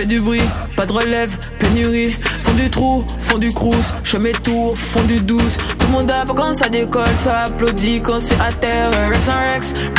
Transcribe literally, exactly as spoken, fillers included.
fais du bruit, pas de relève, pénurie. Fond du trou, fond du crous, je mets tours, fond du douze. Tout le monde a quand ça décolle, ça applaudit quand c'est à terre. Rex en Rex,